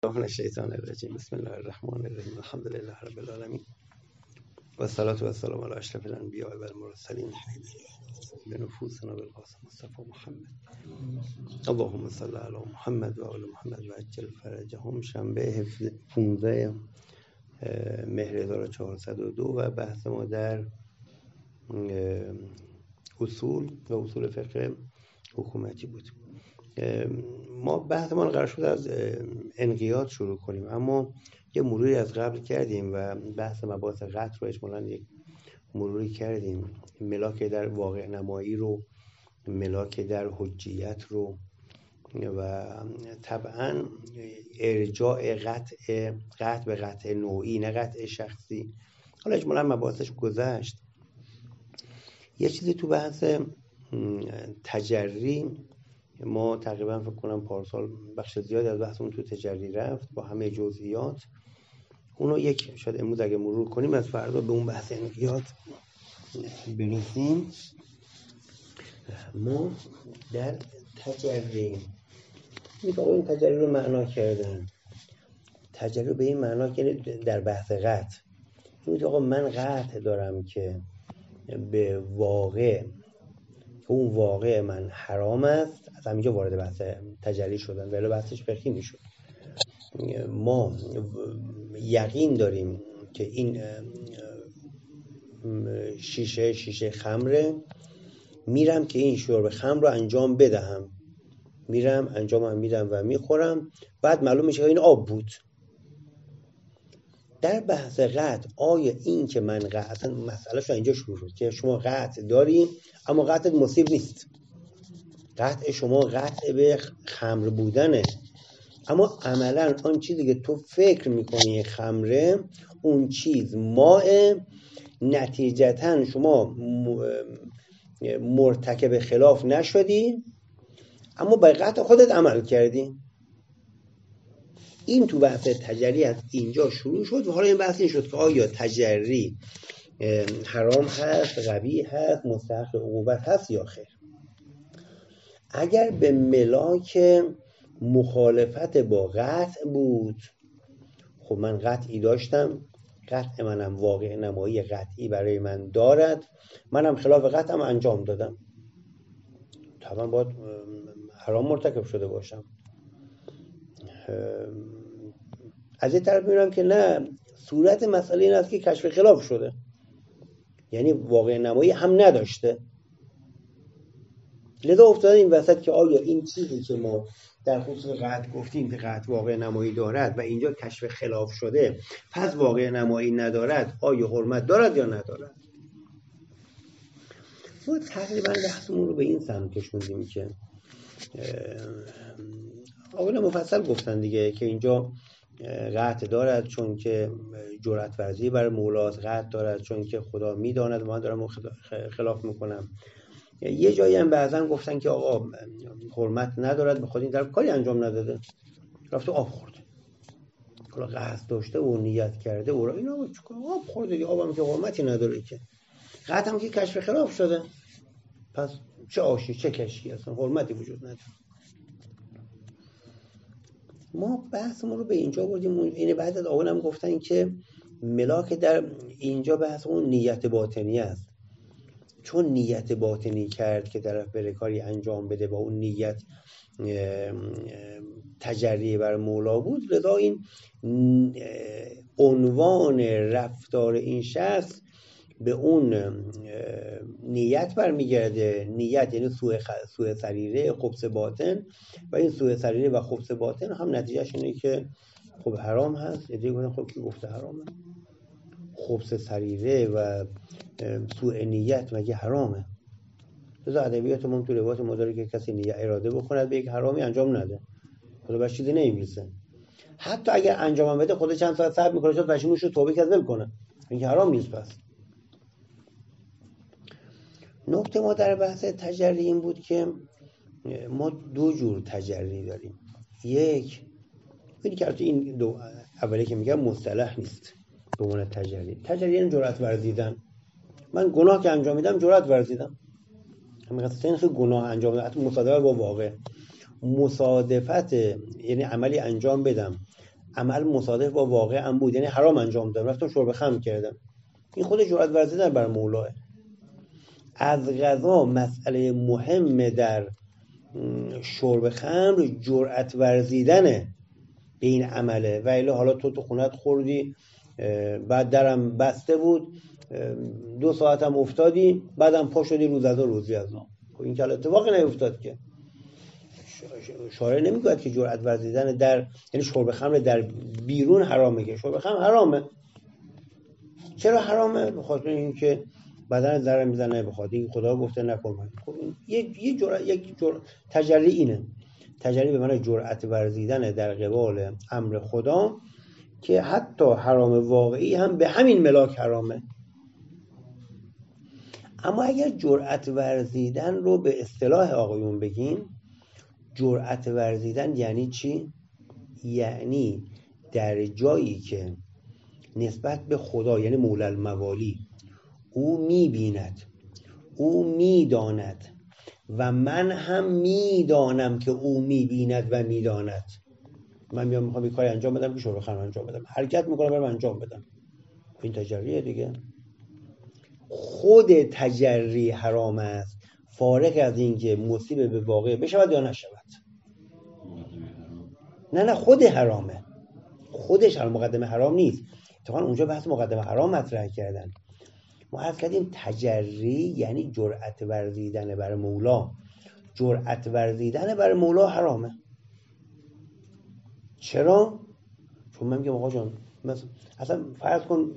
من الشیطان الرجیم. بسم الله الرحمن الرحیم. الحمد لله رب العالمین و الصلاة و السلام علی اشرف الانبیاء و المرسلین به نفوسنا بالقاسم مصطفی محمد. اللهم صل علی محمد و آل محمد و عجل فرجهم. شنبه 15 مهر 1402 و بحث ما در اصول فقه حکومتی بود. ما بحثمان قرار شد از انقیاد شروع کنیم، اما یه مروری از قبل کردیم و بحث مباحث قطع رو اجمالاً یک مروری کردیم. ملاک در واقع نمایی رو، ملاک در حجیت رو و طبعاً ارجاع قطع به قطع نوعی، نه قطع شخصی. حالا اجمالاً مباحثش گذشت. یه چیزی تو بحث تجری ما تقریبا فکر کنم پارسال بخش زیادی از بحثمون تو تجری رفت با همه جزئیات. اونو یک شاید امروز اگه مرور کنیم از فردا به اون بحث انقیاد برسیم. ما در تجری این تجری رو معنا کردن. تجری رو به این معنا که در بحث قطع این آقا من قطع دارم که به واقع اون واقع من حرام است، از همینجا وارد بحث تجری شدن، ولی بحثش فقهی میشد. ما یقین داریم که این شیشه خمره، میرم که این شرب خمر رو انجام بدهم، میرم انجام میدم و میخورم، بعد معلوم میشه که این آب بود. در بحث قطع آیا این که من قطع مسئله شو اینجا شروع شد که شما قطع داریم اما قطع مصیب نیست، قطع شما قطع به خمر بودنه، اما عملا آن چیزی که تو فکر میکنی خمره اون چیز ماء، نتیجتا شما مرتکب خلاف نشدی اما به قطع خودت عمل کردی. این تو بحث تجری از اینجا شروع شد و حالا این بحث این شد که آیا تجری حرام هست، قبیح هست، مستحق عقوبت هست یا خیر. اگر به ملاک مخالفت با قطع بود، خب من قطعی داشتم، قطع منم واقع نمایی قطعی برای من دارد، منم خلاف قطعم انجام دادم، طبعا باید حرام مرتکب شده باشم. از این طرف میبینم که نه، صورت مسئله این است که کشف خلاف شده، یعنی واقع نمایی هم نداشته. لذا افتاده این وسط که آیا این چیزی که ما در خصوص قطع گفتیم که قطع واقع نمایی دارد و اینجا کشف خلاف شده پس واقع نمایی ندارد، آیا حرمت دارد یا ندارد؟ ما تقریبا بحثمون رو به این سمت کشوندیم که آقایان مفصل گفتن دیگه که اینجا قطع دارد چون که جرأت ورزی بر مولاست، قطع دارد چون که خدا میداند من دارم خلاف میکنم. یه جایی هم بعضن گفتن که آقا حرمت ندارد به خود این طرف کاری انجام نداده، رفته آب خورده، حالا قصد داشته و نیت کرده و اینا آب خورده دیگه، آب هم که حرمتی نداره که، قطع هم که کشف خلاف شده، پس چه آشی چه کشی، اصلا حرمتی وجود نداره. ما بحثمون رو به اینجا بردیم. این بعد از آقایان هم گفتن که ملاک در اینجا بحثمون نیت باطنی است، چون نیت باطنی کرد که طرف بره کاری انجام بده با اون نیت تجری بر مولا بود، لذا این عنوان رفتار این شخص به اون نیت برمیگرده. نیت یعنی سوء سریره، خبث باطن، و این سوء سریره و خبث باطن هم نتیجهش اینه که خب حرام هست. یه دیگه خب کی گفته حرامه؟ خبث سریره و سوء نیت مگه حرامه؟ لذا ادبیات ما تو روایت ما داره که کسی نیت اراده بکند به یک حرامی انجام نده، خدا بهش چیزی نمی‌رسه. حتی اگر انجام بده خودش چند ساعت صبر میکنه تا پشیمونش رو توبه کنه ول کنه، این حرام نیست. پس نکته ما در بحث تجری این بود که ما دو جور تجری داریم. یک اینی که این دو اولی که میگم مصطلح نیست به عنوان تجری یعنی جرأت ورزیدن. من گناه که انجام میدم جرأت ورزیدم، همین سنخ گناه انجام دادن، مصادفه با واقع، مصادفت یعنی عملی انجام بدم عمل مصادف با واقع هم بود، یعنی حرام انجام دادم، رفتم شرب خمر کردم، این خود جرأت ورزیدن بر مولاه. از قضا مسئله مهم در شرب خمر جرأت ورزیدنه به این عمله. و الا حالا تو خونت خوردی، بعد درم بسته بود، 2 ساعت هم افتادی، بعدم پا شدی روز از روزی از نام. این که اتفاقی نیفتاد که. شارع نمیگوید که جرأت ورزیدن در، یعنی شرب خمر در بیرون حرامه، که شرب خمر حرامه. چرا حرامه؟ به خاطر اینکه بدن ضرر میزنه، به خاطر اینکه خدا گفته نکن. خب یک تجری اینه، تجری به معنی جرأت ورزیدن در قبال امر خدا که حتی حرام واقعی هم به همین ملاک حرامه. اما اگر جرأت ورزیدن رو به اصطلاح آقایون بگیم، جرأت ورزیدن یعنی چی؟ یعنی در جایی که نسبت به خدا، یعنی مولا الموالی، او میبیند، او میداند و من هم میدانم که او میبیند و میداند. من میخوام یک کاری انجام بدم که شرب خمر انجام بدم، حرکت میکنم برم انجام بدم، این تجریه دیگه. خود تجری حرام است، فارغ از اینکه مصیب به واقع بشود یا نشود. نه خود حرامه، خودش حرام، مقدمه حرام نیست. اتفاقا اونجا بحث مقدمه حرام مطرح کردن. ما عرض کردیم تجری یعنی جرأت ورزیدن بر مولا. جرأت ورزیدن بر مولا حرامه. چرا؟ چون من میگم آقا جان، اصلا فرض کن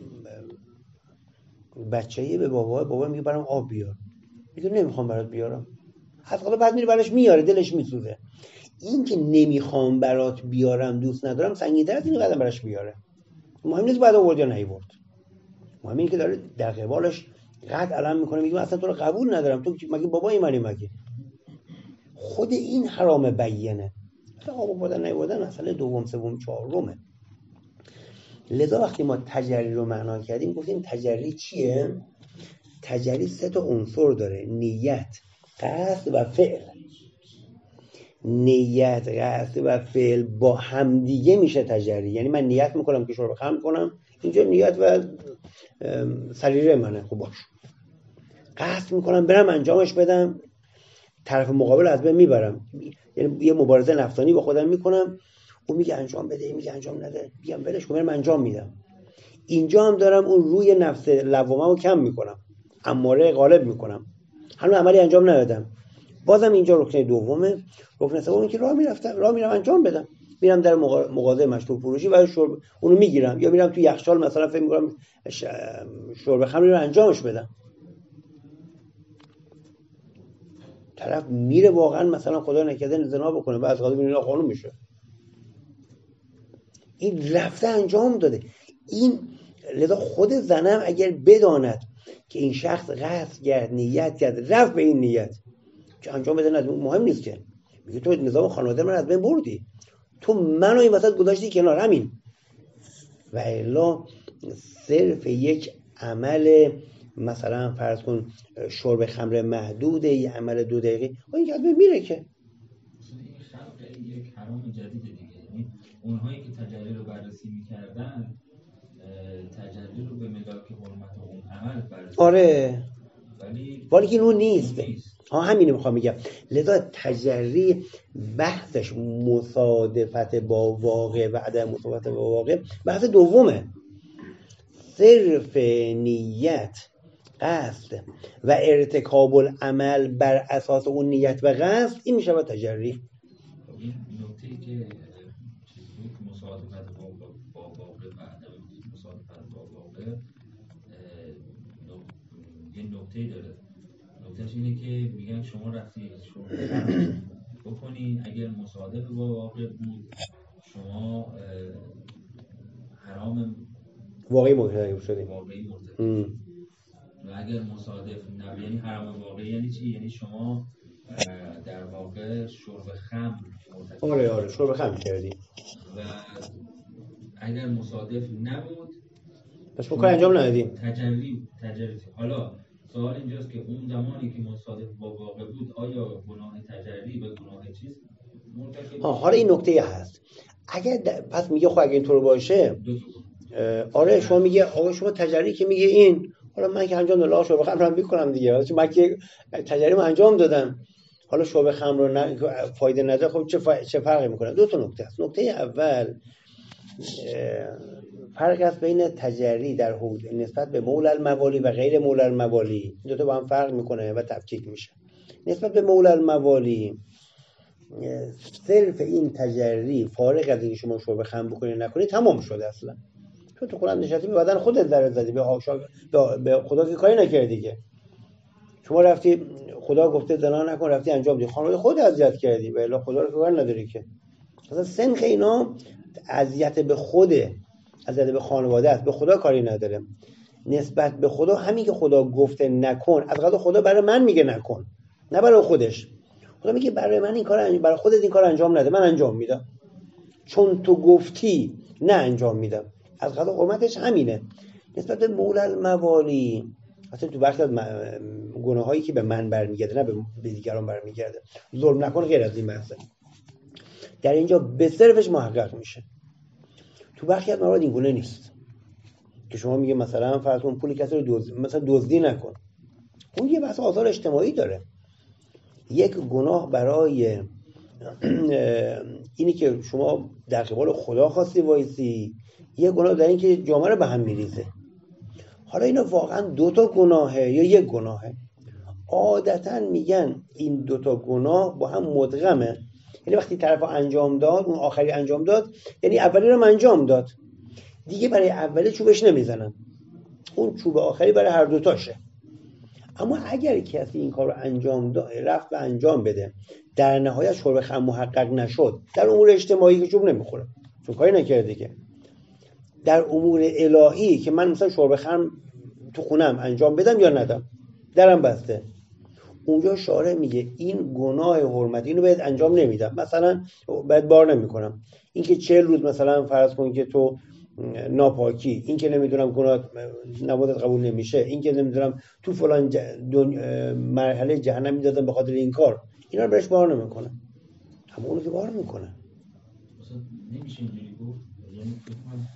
بچه‌ای به بابا میگه برام آب بیار، میگه نمیخوام برات بیارم، از خدا بعد میره براش میاره، دلش میسوزه. این که نمیخوام برات بیارم، دوست ندارم، سنگین‌تر از این قدم براش بیاره. مهم نیست بعد آورد یا نیورد، مهم اینه که داره در قبالش قد علم میکنه، میگه اصلا تو رو قبول ندارم، تو مگه بابای منی؟ مگه خود این حرام بیینه. مثلا آب آوردن نیوردن مسئله دوم سوم چهارمه. لذا وقتی ما تجری رو معنا کردیم گفتیم تجری چیه؟ تجری 3 تا عنصر داره: نیت، قصد و فعل. نیت، قصد و فعل با همدیگه میشه تجری. یعنی من نیت میکنم که شرب خمر کنم، اینجا نیت و سریره منه، خب باش. قصد میکنم برم انجامش بدم، طرف مقابل از بین میبرم، یعنی یه مبارزه نفسانی با خودم میکنم، اون میگه انجام بده، میگه انجام نده، بیام ولش کنم، انجام میدم. اینجا هم دارم اون روی نفس لوامه رو کم میکنم، اماره غالب میکنم، هنوز عملی انجام ندادم. بازم اینجا رکن دومه. رکن سومی که راه میرم انجام بدم، میرم در مغازه مشروب فروشی و اونو میگیرم، یا میرم تو یخچال مثلا فکر میکنم شرب خمری رو انجامش بدم. طرف میره واقعا مثلا خدا نکرده زنا بکنه و از غذا میره خانم میشه، این رفته انجام داده. این لذا خود زنم اگر بداند که این شخص قصد کرد، نیت کرد، رفت به این نیت که انجام بده، مهم نیست که میگه تو نظام خانواده من از بین بردی، تو منو این وسط گذاشتی کنار، همین. و الا صرف یک عمل، مثلا فرض کن شرب خمر محدوده، یه عمل 2 دقیقه، این که از بین میره که این خلق یک حرام جدیده دیگه. یعنی اونهایی که تجلی رو بررسی میکردن تجلی رو به ملاک حرمت اون عمل بررسی، آره، ولی که اون نیست. همینو میخوام بگم. لذا تجری بحثش مصادفت با واقع و عدم مصادفت با واقع بحث دومه. صرف نیت، قصد و ارتکاب العمل بر اساس اون نیت و قصد، این میشه تجری. این نکته‌ای که مصادفت با واقع و عدم مصادفت با واقع یه نکته‌ای داره. نکتهش اینه که میگن شما رفتی شرب بکنی، اگر مصادف با واقع بود شما حرام واقعی مرتکب شدی. و اگر مصادف نبود یعنی حرام واقعی. یعنی چی؟ یعنی شما در واقع شرب خمر مرتکب. آره شرب خمر کردی و اگر مصادف نبود پس کار انجام ندادی. تجلی. حالا سوال اینجاست که اون زمانی که مصادف با واقع بود آیا گناه تجلی و گناه چیز حالا این نکته هست. اگر پس میگه خب اگه اینطور باشه، آره شما میگه آقا شما تجربی که میگه این، حالا من که انجام دادم شعبه خمر رو میکنم دیگه، من که تجربه انجام دادم، حالا شعبه خمر رو فایده نداره، خب چه فرقی میکنه؟ دو تا نکته است. نکته اول فرق است بین تجری در حوزه نسبت به مولا الموالی و غیر مولا الموالی. دو تا با هم فرق میکنه و تفکیک میشه. نسبت به مولا الموالی صرف این تجری فارغ از اینکه شما شعبه خمر بکنید نکنید تمام شده اصلا. تو خودت نشستی به بدن خودت ضرر زدی، به خدا که کاری نکردی دیگه. شما رفتی خدا گفته زنا نکن، رفتی انجام دادی، خانواده خودت اذیت کردی، به الا خدا رو کار نداری که. اصلا سنخ اینا اذیت به خوده، اذیت به خانواده است، به خدا کاری نداره. نسبت به خدا همین که خدا گفته نکن، از قضا خدا برای من میگه نکن، نه برای خودش. خدا میگه برای من این کار، برای خودت این کار انجام نده، من انجام میدم، چون تو گفتی نه انجام میدم. از قضا حرمتش همینه. نسبت به مولا الموالی اصلا تو بخش از گناهایی که به من برمیگرده نه به دیگران برمیگرده، ظلم نکن غیر از این بحثه، در اینجا به صرفش محقق میشه. تو بخشی از موارد این گونه نیست که شما میگه مثلا فرض کن پول کسی رو مثلا دزدی نکن، اون یه بحث آثار اجتماعی داره. یک گناه برای اینی که شما در قبال خدا خواستی وایسی، یه گناه در این که جامعه رو به هم میریزه. حالا اینا واقعا دو تا گناهه یا یک گناهه؟ عادتا میگن این دو تا گناه با هم مدغمه، یعنی وقتی طرف انجام داد، اون آخری انجام داد، یعنی اولی رو انجام داد دیگه، برای اولی چوبش نمیزنن، اون چوب آخری برای هر دوتاشه. اما اگر کسی این کار رو انجام داد، رفت و انجام بده، در نهایت شرب خمر محقق نشد، در امور اجتماعی که چوب نمیخوره چون کاری نکرده که، در امور الهی که من مثلا شرب خمر تو خونم انجام بدم یا ندم، درم بسته، اونجا شارع میگه این گناه حرمتی، اینو باید انجام نمیدم، مثلا باید بار نمیکنم. این که 40 روز مثلا فرض کن که تو ناپاکی، این که نمیدونم گناه نمازت قبول نمیشه، این که نمیدونم تو فلان مرحله جهنم میدادن به خاطر این کار، اینا رو برش بار نمیکنه، اما اونو که بار میکنه. مثلا نمیشه اینجوری گفت، یعنی فکر کنم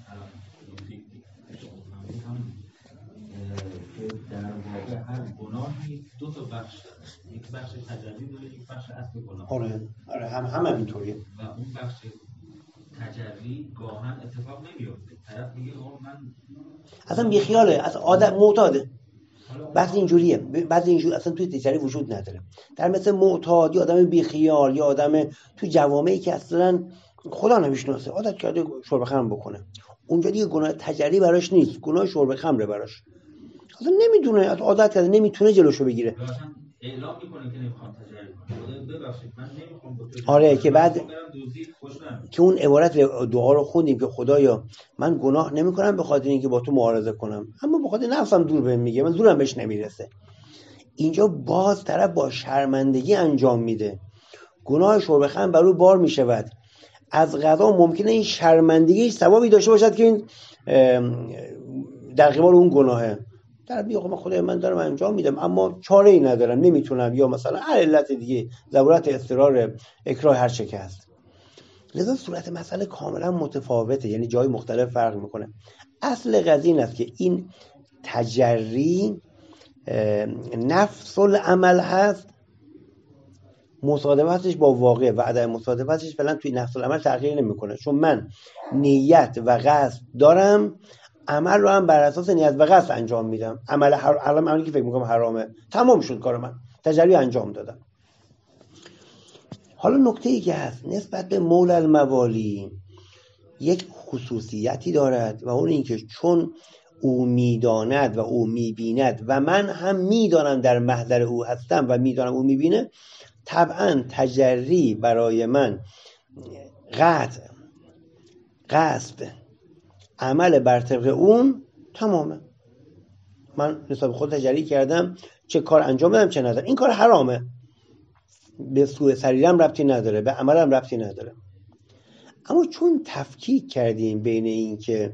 که در واقع هر گناهی دو تا بخش داره، یک بخش تجلی داره، یک بخش اصل گناه. آره هم اینطوریه. و اون بخش تجلی گاهن اتفاق نمیفته، طرف میگه من اصلا بیخیاله، از عادت معتاده. بعضی اینجوریه، بعضی اینجوری اصلا توی تجاری وجود نداره. در مثل معتاد یا آدم بیخیال یا آدم تو جوامعی که اصلا خدا نمیشناسه عادت کرده شرب خمر بکنه، اونجا دیگه گناه تجاری براش نیست، گناه شرب خمره براش. اصلا نمیدونه، از عادت کرده نمیتونه جلوشو بگیره. اعلام میکنه که نمیخوام تجاری کنم، ببخشید من نمیخوام با تو. آره که بعد که اون عبارت دعا رو خوندیم که خدایا من گناه نمیکنم به خاطر اینکه با تو معارضه کنم، اما به خاطر نفسم دور بهم میگه، من زورم بهش نمیرسه. اینجا باز طرف با شرمندگی انجام میده، گناه شرب خمر بر او بار میشود، از قضا ممکنه این شرمندگی ثوابی داشته باشد که این در قبال اون گناهه. در بیخ من خدای من دارم انجام میدم اما چاره ای ندارم، نمیتونم، یا مثلا هر علت دیگه، ضرورت، اضطرار، اکراه، هر چه که هست. لذا صورت مسئله کاملا متفاوته، یعنی جای مختلف فرق میکنه. اصل قضیه این است که این تجری نفس العمل هست، مصادفتش با واقع و عدم مصادفتش فعلا توی نفس العمل تغییر نمیکنه، چون من نیت و قصد دارم، عمل رو هم بر اساس نیت و قصد انجام میدم. عملی که فکر میکنم حرامه، تمام شد کار من، تجری انجام دادم. حالا نکته ای که هست نسبت به مولا الموالی یک خصوصیتی دارد و اون این که چون او میداند و او میبیند و من هم میدانم در محضر او هستم و میدانم او میبینه، طبعا تجری برای من قصد عمل بر طبق اون تمامه. من نسبت خود تجری کردم، چه کار انجام بدم چه ندارم، این کار حرامه، به سوء سریرم ربطی نداره، به عملم ربطی نداره. اما چون تفکیک کردیم بین این که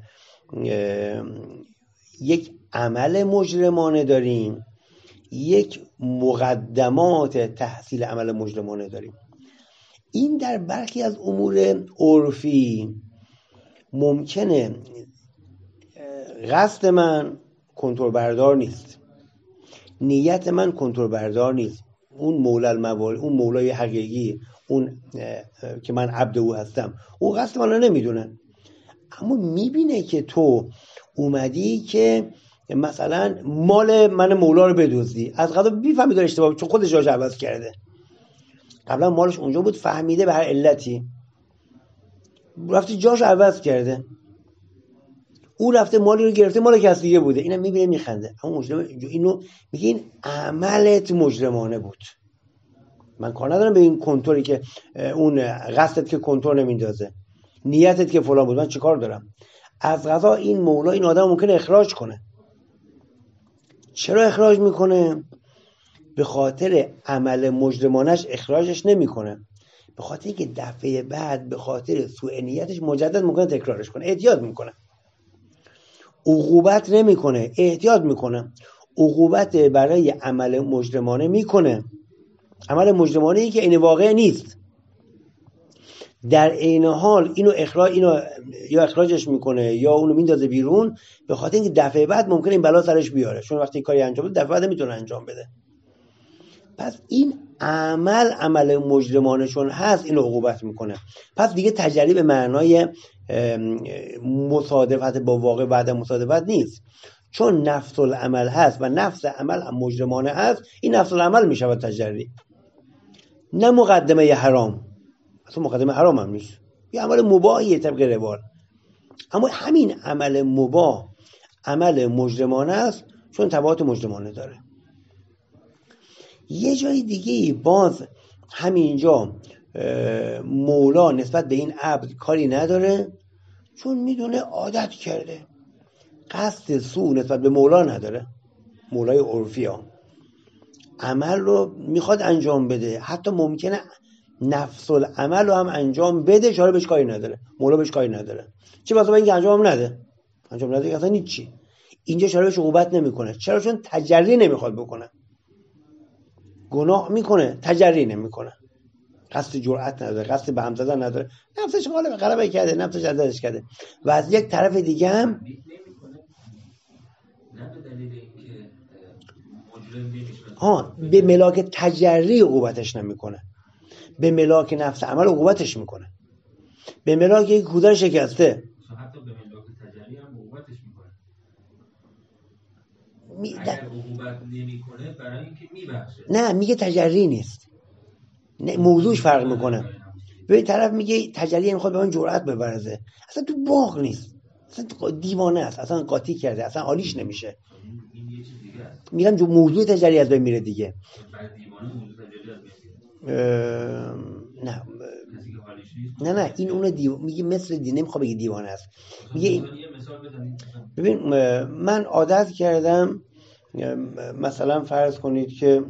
یک عمل مجرمانه داریم، یک مقدمات تحصیل عمل مجرمانه داریم، این در برخی از امور عرفی ممکنه قصد من کنترل بردار نیست، نیت من کنترل بردار نیست، اون مولا الموال، اون مولای حقیقی، اون که من عبد او هستم، اون قصد من رو نمیدونه، اما میبینه که تو اومدی که مثلا مال من مولا رو بدزدی، از قضا میفهمی داره اشتباه، چون خودش جاش عوض کرده، قبلا مالش اونجا بود، فهمیده به هر علتی رفتی جاش عوض کرده، اون رفته مالی رو گرفته مال کسی دیگه بوده، اینم میبینه میخنده، اما مجرم اینو میگه این عملت مجرمانه بود، من کار ندارم به این کنترلی که اون قصدت که کنترل نمیندازه، نیتت که فلان بود، من چه کار دارم؟ از قضا این مولا این آدم ممکنه اخراج کنه. چرا اخراج میکنه؟ به خاطر عمل مجرمانش اخراجش نمیکنه، به خاطر اینکه دفعه بعد به خاطر سوء نیتش مجدد ممکنه تکرارش کنه، احتیاط میکنه، عقوبت نمیکنه، احتیاط میکنه، عقوبت برای عمل مجرمانه میکنه، عمل مجرمانه ای که این واقع نیست، در عین حال اینو یا اخراجش میکنه یا اونو میندازه بیرون، به خاطر اینکه دفعه بعد ممکنه این بلا سرش بیاره، چون وقتی کاری انجام بده دفعه بعد میتونه انجام بده. پس این عمل مجرمانه چون هست اینو عقوبت میکنه. پس دیگه تجری به معنای مصادفت با واقع بعد مصادفت نیست، چون نفس العمل هست و نفس عمل مجرمانه هست، این نفس العمل میشود تجری، نه مقدمه حرام، اصلا مقدمه حرام هم نیست، یه عمل مباهیه طبق روال، اما همین عمل مباه عمل مجرمانه است چون تبعات مجرمانه داره. یه جای دیگه باز همینجا مولا نسبت به این عبد کاری نداره، چون میدونه عادت کرده، قصد سو نسبت به مولا نداره، مولای عرفی ها عمل رو میخواد انجام بده، حتی ممکنه نفس العمل رو هم انجام بده، شاره بهش کاری نداره، مولا بهش کاری نداره، چه بسا با اینکه انجام نده اصلا هیچی، اینجا شاره بهش عقوبت نمیکنه. چرا؟ چون تجری نمیخواد بکنه، گناه میکنه تجری نمیکنه، قصد جرأت نداره، قصد به هم زدن نداره، نفسش غلبه کرده، نفسش ازش کرده. و از یک طرف دیگه هم به ملاک تجری عقوبتش نمیکنه، به ملاک نفس عمل عقوبتش میکنه، به ملاک یک کودر شکسته حتی به ملاک تجری هم عقوبتش میکنه. اگر عقوبت نمیکنه برای اینکه میبخشه، نه میگه تجری نیست، نه موضوعش فرق میکنه. به طرف میگه تجلی میخواد به من جرأت ببرزه، اصلا تو باغ نیست، اصلا دیوانه است، اصلا قاطی کرده، اصلا حالیش نمیشه. این یه چیز دیگه است. میگم جو موضوع تجلی از بین میره دیگه. بعد دیوانه موضوع تجلی از بین میره. نه کسی که حالیش نیست. نه این اونو میگه مثل نمیخواد بگه دیوانه است. میگه یه مثال بزنید. ببین من عادت کردم، مثلا فرض کنید که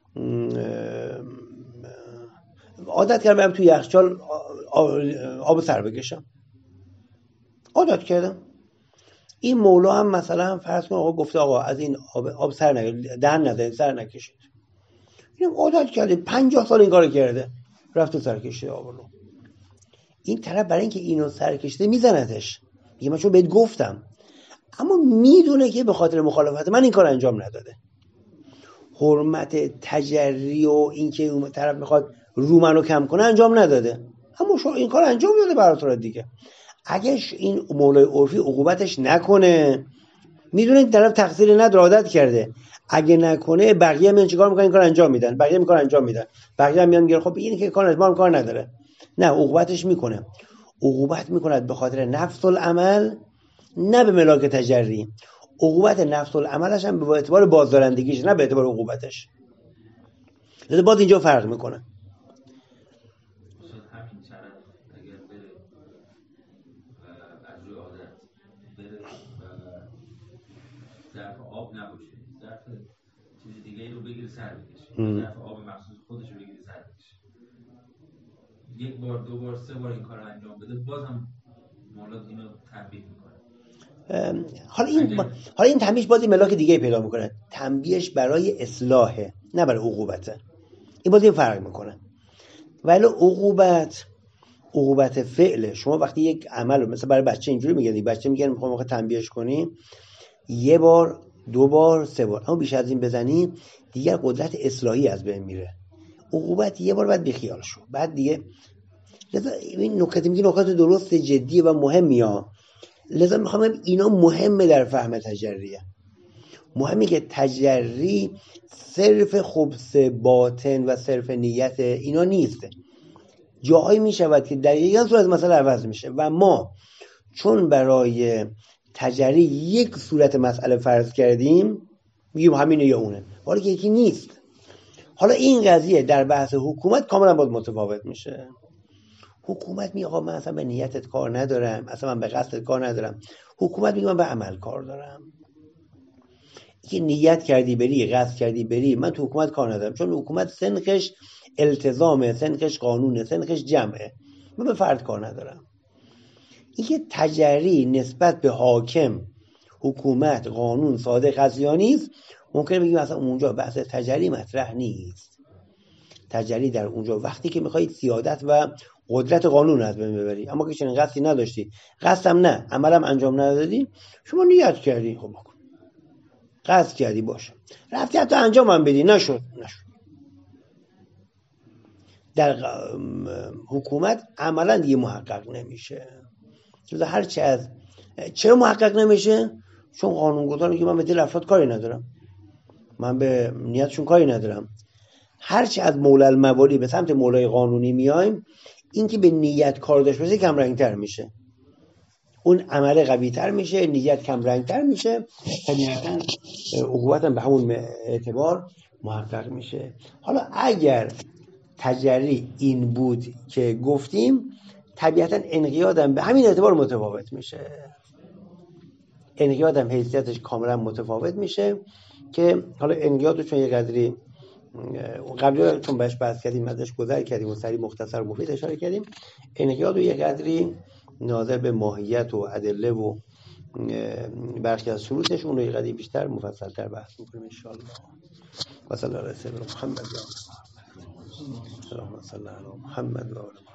عادت کردم برم توی یخچال آب سر بکشم، عادت کردم. این مولا هم مثلا فرض کن آقا گفته آقا از این آب سر نکشید، دهن نزنید، سر نکشید، اینم عادت کرده، 50 سال این کارو کرده، رفت سر کشید آب رو. این طرف برای اینکه اینو سر کشیده میزنتش، میگه من چون بهت گفتم، اما میدونه که به خاطر مخالفت من این کار انجام نداده. حرمت تجری و اینکه اون طرف میخواد رو منو کم کنه انجام نداده، اما شما این کار انجام داده براتون دیگه. اگه این مولای عرفی عقوبتش نکنه، میدونه این طرف تقصیر نداره، عادت کرده، اگه نکنه بقیه میان چیکار میکنن؟ این کار انجام میدن، بقیه میکنن انجام میدن، بقیه میان میگن خب این که کار ما کار نداره، نه عقوبتش میکنه. عقوبت میکنه به خاطر نفس العمل، نه به ملاک تجری. عقوبت نفس العملش هم به اعتبار بازدارندگیش، نه به اعتبار عقوبتش. لذا باز اینجا فرق میکنه. همین طرف اگر بره از روی عادت بره ظرف آب نباشه، ظرف چیز دیگه رو بگیره سر بکشه، ظرف آب مخصوص خودش رو بگیره سر بکشه، یک بار دو بار سه بار این کار رو انجام بده، بازم مولا اینو تنبیه میکنه. حالا این تنبیهش بازی ملاک دیگه پیدا میکنه، تنبیهش برای اصلاحه نه برای عقوبته. این بازی فرق میکنه. ولی عقوبت فعله. شما وقتی یک عمل مثلا برای بچه اینجوری میگه، بچه میگن میخوام تنبیهش کنی، 1 بار 2 بار 3 بار، اما بیش از این بزنی دیگر قدرت اصلاحی از بین میره. عقوبت 1 بار بعد بیخیال شو، بعد دیگه. لذا این نکته میگه نکات درست جدیه و مهمیه. لذا میخوام اینا مهمه در فهم تجریه. مهمه که تجری صرف خبث باطن و صرف نیت اینا نیست. جاهایی میشود که در یک صورت مسئله عوض میشه و ما چون برای تجری یک صورت مسئله فرض کردیم میگیم همینه یا اونه، حالا که یکی نیست. حالا این قضیه در بحث حکومت کاملا باید متفاوت میشه. حکومت میگه آقا من اصلا به نیتت کار ندارم، اصلا من به قصدت کار ندارم. حکومت میگه من به عمل کار دارم. که نیت کردی بری، قصد کردی بری، من تو حکومت کار ندارم، چون حکومت سنخش التزامه، سنخش قانونه، سنخش جمعه، من به فرد کار ندارم. این که تجری نسبت به حاکم، حکومت، قانون، صادق قضیانی است، ممکنه بگیم اصلا اونجا بحث تجری مطرح نیست. تجری در اونجا وقتی که میخوای سیادت و قدرت قانون از بین ببری، اما که چنین قصدی نداشتی، قصدم نه، عملم انجام ندادی، شما نیت کردی، خب بکن. قصد کردی باشه، رفتی حتی انجام هم بدی، نشد. در حکومت عملا دیگه محقق نمیشه. هرچی از چرا محقق نمیشه؟ چون قانونگذار میگه من به دل افراد کاری ندارم، من به نیتشون کاری ندارم. هرچی از مولا الموالی به سمت مولای قانونی میایم، این که به نیت کار داشته باشه کم رنگتر میشه، اون عمل قوی تر میشه، نیت کم رنگ تر میشه، طبیعتاً عقوبت هم به همون اعتبار محقق میشه. حالا اگر تجری این بود که گفتیم، طبیعتاً انقیاد هم به همین اعتبار متفاوت میشه. انقیاد هم حیثیتش کاملا متفاوت میشه که حالا انقیاد رو چون یه قدری قبلا چون بهش بحث کردیم، ازش گذر کردیم و سریع مختصر مفید اشاره کردیم، انقیاد رو یه قدری ناظر به ماهیت و ادله و برخی از شروطش اون رو یه قدری بیشتر مفصل‌تر بحث می‌کنیم ان شاء الله. و صلی الله علیه و محمد و آله محمد. اللهم صل علی محمد و آله محمد.